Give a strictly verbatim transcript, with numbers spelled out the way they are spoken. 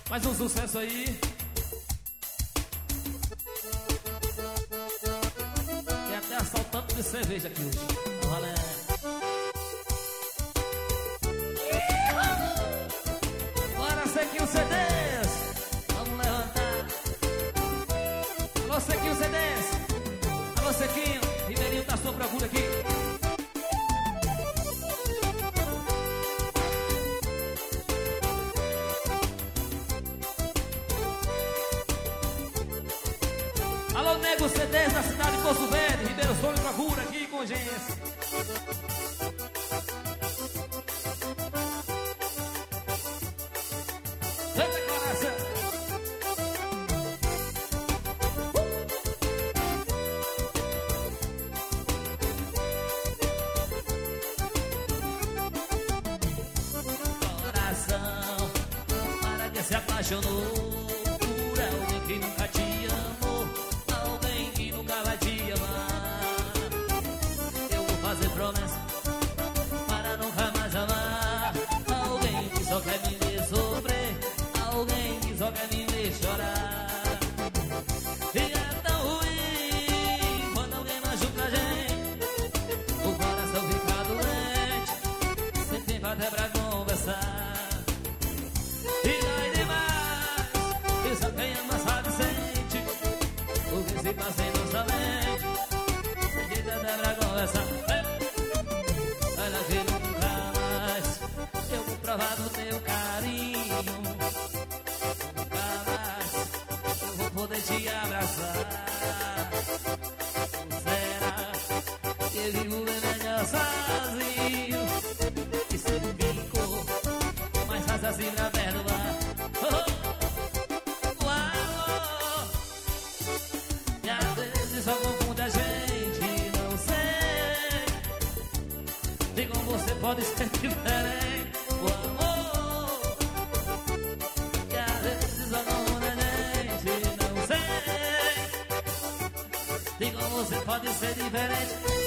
Mais um sucesso aí. Tem até assaltante de cerveja aqui hoje. Valeu. Bora, Sequinho C Ds. Vamos levantar. Alô, Sequinho C Ds. Alô, Sequinho. Ribeirinho tá à sua procura aqui. Alô, Nego C Ds da cidade de Poço Verde, Ribeiro Sono procura aqui com urgência. Eita, coração! Coração, para que se apaixonou por alguém que nunca te amou, alguém que nunca vai te amar. Eu vou fazer promessa para nunca mais amar alguém que só quer me ver sofrer, alguém que só quer me ver chorar. E é tão ruim quando alguém machuca a gente, o coração fica doente, sem tempo até pra conversar. E dói demais, e só quem ama sabe sente, porque se passa em nossa mente, sem jeito até pra conversar. Olha que nunca mais eu vou provar do teu carinho, nunca mais eu vou poder te abraçar. Será que eu vivo bem melhor sozinho? E se ficou mais fácil assim pra perdoar? Oh, uau, e às vezes só confunde a gente, não sei. E como você pode ser diferente, o amor. E às vezes só confunde a gente, não sei. E como você pode ser diferente.